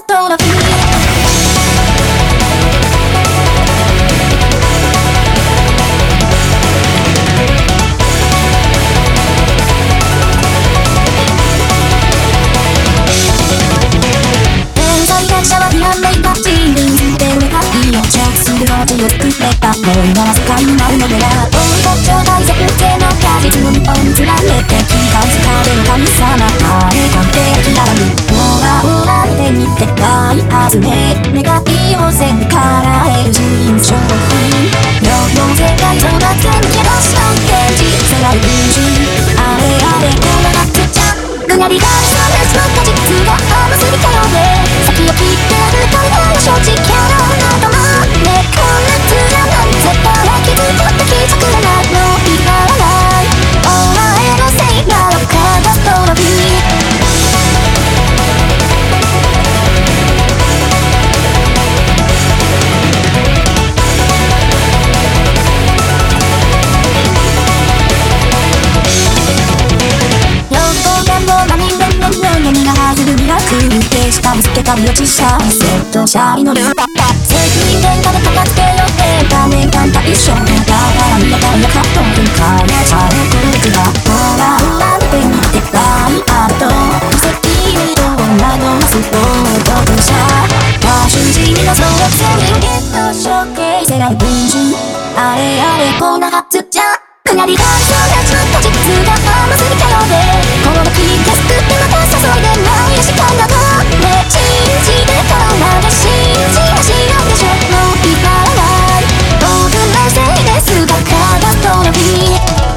トロフィーを作ればもう今は世界になるのでは大超大絶景の果実の日本に連れて気がつかれる神様あれ完璧だろほらほら見てみて大発明女神を線から得る人商品両方世界争奪戦けどしの現実世界宇宙あれあれこのなくちゃぐなりがされその果実が甘すぎたよね先を切ってる彼らの承知キャラなどもねこんなつらなんてたら気づかって気づくらないのいらないお前のせいなのかがストロフィー下見つけたり落ちしたセット車に乗る責任転嫁で片付けようって画面簡単一緒だから見えたらよかった分解ちゃうこれがほらほら見てみて大アート奇跡にどんなのスポートとし多種地味の総力戦ゲットショーケース世界文集あれあれこんなはずじゃくなりがそうだちょっと実が甘すぎたよねこの気がすくってまた注いでない時間だなね信じてからが信じはしないでしょもういらない僕のせいですだからストロフィー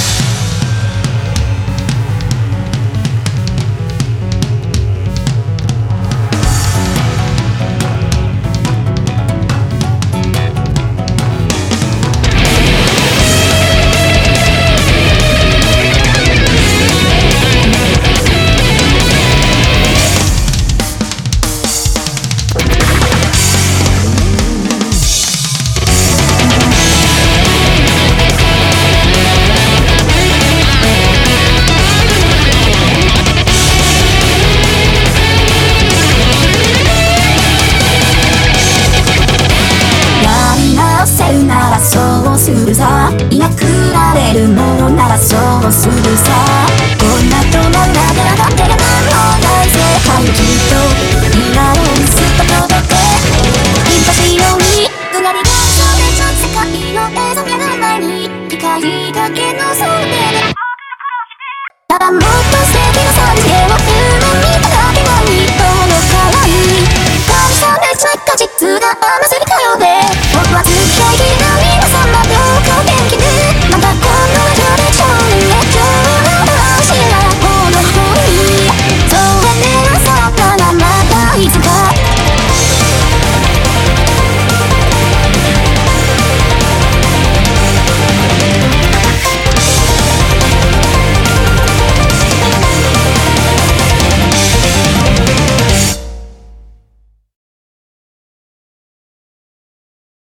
そうするさいなくなれるものならそうするさこんなとな裏で上がってるものない世界きっと未来をすっと届けいたしようにうなりがそれじゃ世界の映像目の前に機械だけの想定でただもっと素敵な産地を夢見ただけの日本の可愛い神様で果実